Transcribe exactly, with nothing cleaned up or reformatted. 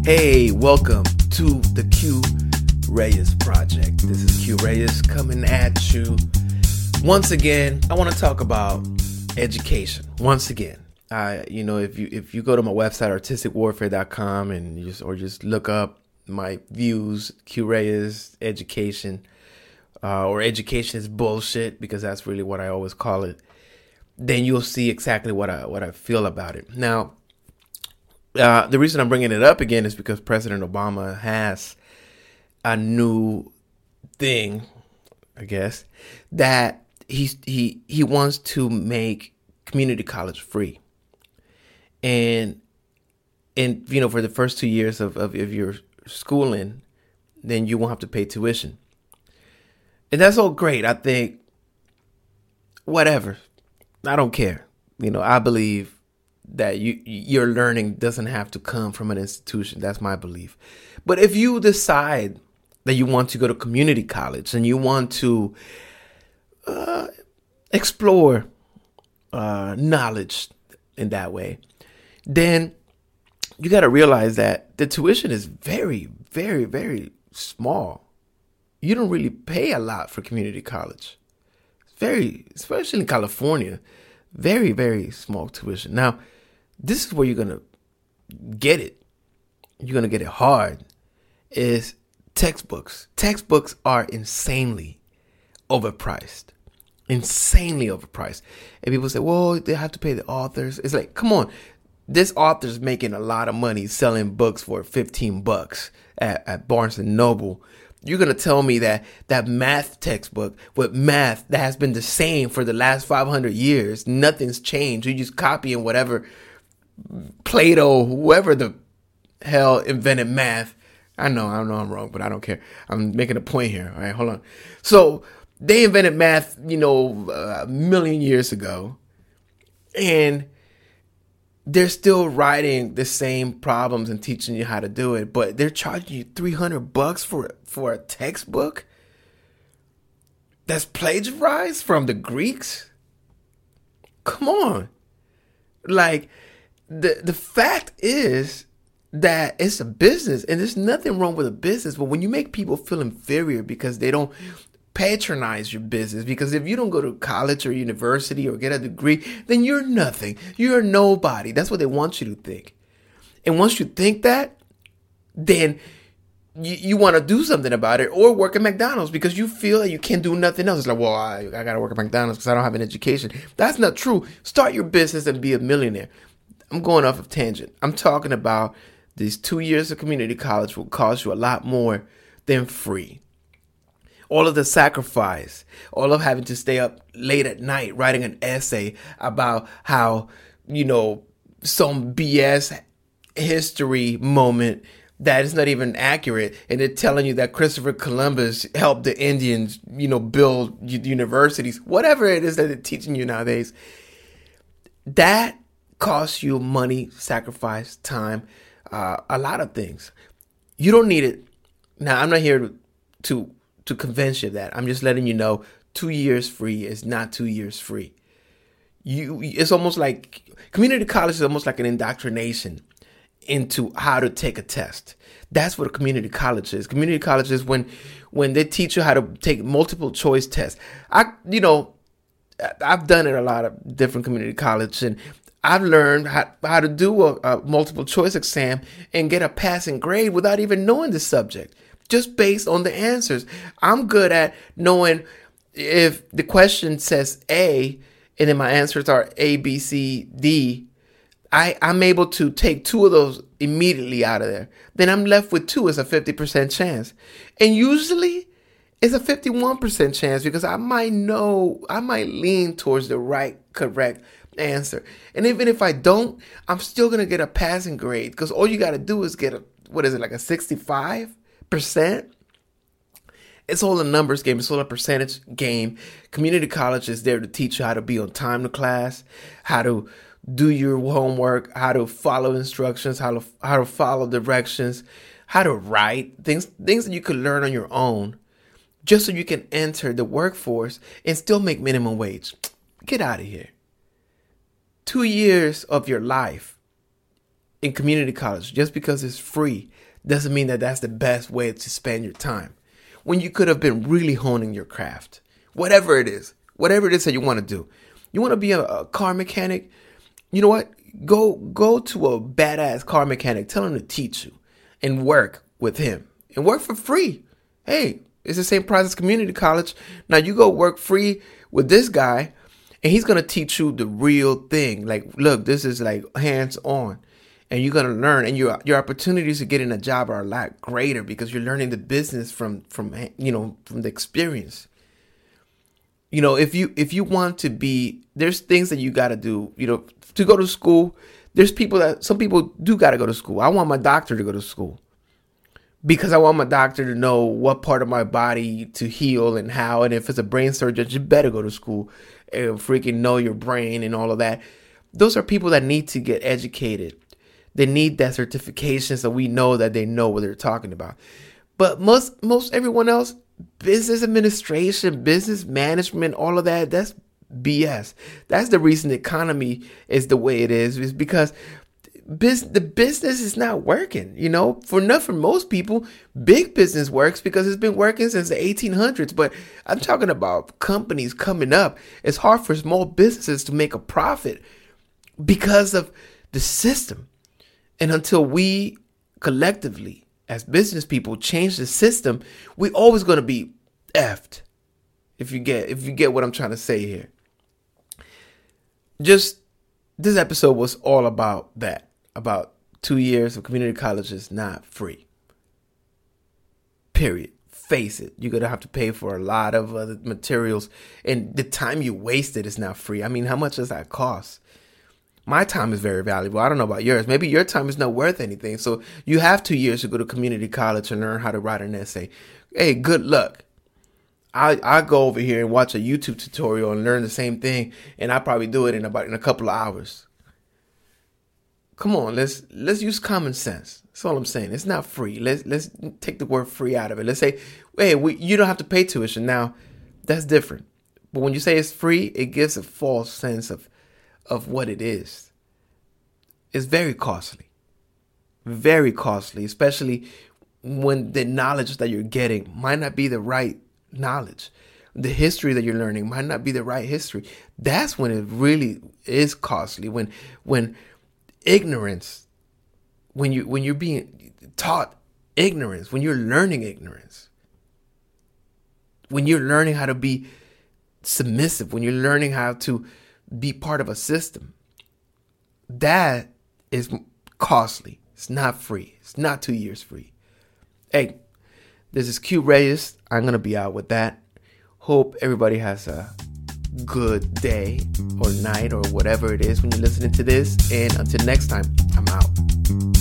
Hey, welcome to the Q Reyes Project. This is Q Reyes coming at you. Once again, I want to talk about education. Once again, I, you know, if you if you go to my website artistic warfare dot com and you just or just look up my views, Q Reyes education, uh, or education is bullshit, because that's really what I always call it, then you'll see exactly what I what I feel about it. Now, uh, the reason I'm bringing it up again is because President Obama has a new thing, I guess, that he's, he he wants to make community college free. And, and you know, for the first two years of, of, of your schooling, then you won't have to pay tuition. And that's all great. I think, whatever. I don't care. You know, I believe that you your learning doesn't have to come from an institution. That's my belief. But if you decide that you want to go to community college and you want to uh, explore uh, knowledge in that way, then you got to realize that the tuition is very, very, very small. You don't really pay a lot for community college. It's very, especially in California, very, very small tuition. Now, this is where you're going to get it. You're going to get it hard. Is textbooks. Textbooks are insanely overpriced. Insanely overpriced. And people say, well, they have to pay the authors. It's like, come on. This author's making a lot of money selling books for fifteen bucks at, at Barnes and Noble. You're going to tell me that that math textbook with math that has been the same for the last five hundred years, nothing's changed. You're just copying whatever Plato, whoever the hell invented math. I know, I know I'm wrong, but I don't care. I'm making a point here. All right, hold on. So they invented math, you know, a million years ago, and they're still writing the same problems and teaching you how to do it, but they're charging you three hundred bucks for for a textbook that's plagiarized from the Greeks. Come on. Like, the the fact is that it's a business, and there's nothing wrong with a business, but when you make people feel inferior because they don't patronize your business, because if you don't go to college or university or get a degree, then you're nothing. You're nobody. That's what they want you to think. And once you think that, then you, you want to do something about it, or work at McDonald's because you feel that you can't do nothing else. It's like, well, I, I got to work at McDonald's because I don't have an education. That's not true. Start your business and be a millionaire. I'm going off of tangent. I'm talking about these two years of community college will cost you a lot more than free. All of the sacrifice, all of having to stay up late at night writing an essay about how, you know, some B S history moment that is not even accurate, and they're telling you that Christopher Columbus helped the Indians, you know, build universities, whatever it is that they're teaching you nowadays. That costs you money, sacrifice, time, uh, a lot of things. You don't need it. Now, I'm not here to, to to convince you of that. I'm just letting you know two years free is not two years free. You, it's almost like community college is almost like an indoctrination into how to take a test. That's what a community college is. Community college is when when they teach you how to take multiple choice tests. I, you know, I've done it a lot of different community college, and I've learned how, how to do a, a multiple choice exam and get a passing grade without even knowing the subject, just based on the answers. I'm good at knowing if the question says A and then my answers are A, B, C, D. I, I'm able to take two of those immediately out of there. Then I'm left with two. It's a fifty percent chance. And usually it's a fifty-one percent chance because I might know, I might lean towards the right, correct answer. And even if I don't, I'm still going to get a passing grade, because all you got to do is get a, what is it, like a sixty-five percent? It's all a numbers game. It's all a percentage game. Community college is there to teach you how to be on time to class, how to do your homework, how to follow instructions, how to how to follow directions, how to write, things things that you could learn on your own, just so you can enter the workforce and still make minimum wage. Get out of here. Two years of your life in community college, just because it's free, doesn't mean that that's the best way to spend your time. When you could have been really honing your craft, whatever it is, whatever it is that you want to do. You want to be a, a car mechanic? You know what? Go go to a badass car mechanic. Tell him to teach you and work with him and work for free. Hey, it's the same price as community college. Now you go work free with this guy and he's going to teach you the real thing. Like, look, this is like hands on. And you're going to learn, and your your opportunities to get in a job are a lot greater because you're learning the business from from you know from the experience. You know, if you if you want to be, there's things that you got to do. You know, to go to school. There's people that some people do got to go to school. I want my doctor to go to school because I want my doctor to know what part of my body to heal and how. And if it's a brain surgeon, you better go to school and freaking know your brain and all of that. Those are people that need to get educated. They need that certification so we know that they know what they're talking about. But most most everyone else, business administration, business management, all of that, that's B S. That's the reason the economy is the way it is, is because biz, the business is not working. You know, for not for most people, big business works because it's been working since the eighteen hundreds. But I'm talking about companies coming up. It's hard for small businesses to make a profit because of the system. And until we collectively, as business people, change the system, we're always going to be effed. If you get, if you get what I'm trying to say here. Just this episode was all about that. About two years of community college is not free. Period. Face it. You're going to have to pay for a lot of other materials. And the time you wasted is not free. I mean, how much does that cost? My time is very valuable. I don't know about yours. Maybe your time is not worth anything. So you have two years to go to community college and learn how to write an essay. Hey, good luck. I I go over here and watch a YouTube tutorial and learn the same thing, and I probably do it in about in a couple of hours. Come on, let's let's use common sense. That's all I'm saying. It's not free. Let's let's take the word free out of it. Let's say, hey, we, you don't have to pay tuition. Now, that's different. But when you say it's free, it gives a false sense of of what it is. It's very costly. Very costly, especially when the knowledge that you're getting might not be the right knowledge. The history that you're learning might not be the right history. That's when it really is costly. When when ignorance, when you when you're being taught ignorance, when you're learning ignorance, when you're learning how to be submissive, when you're learning how to be part of a system, that is costly. It's not free. It's not two years free. Hey, this is Q Reyes. I'm going to be out with that. Hope everybody has a good day or night or whatever it is when you're listening to this. And until next time, I'm out.